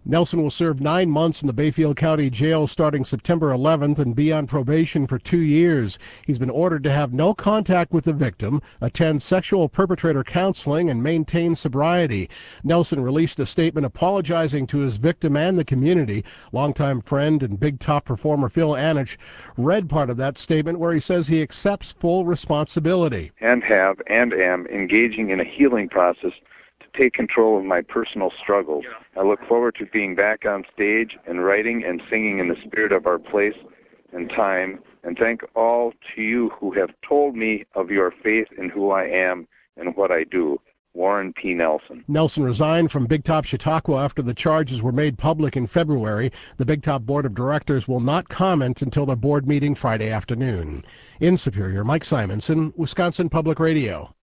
Nelson will serve 9 months in the Bayfield County Jail starting September 11th and be on probation for 2 years. He's been ordered to have no contact with the victim, attend sexual perpetrator counseling, and maintain sobriety. Nelson released a statement apologizing to his victim and the community. Longtime friend and Big Top performer Phil Anich read part of that statement where he says he accepts full responsibility. And have and am engaging in a healing process to take control of my personal struggles. I look forward to being back on stage and writing and singing in the spirit of our place and time, and thank all to you who have told me of your faith in who I am and what I do. Warren P. Nelson. Nelson resigned from Big Top Chautauqua after the charges were made public in February. The Big Top Board of Directors will not comment until their board meeting Friday afternoon. In Superior, Mike Simonson, Wisconsin Public Radio.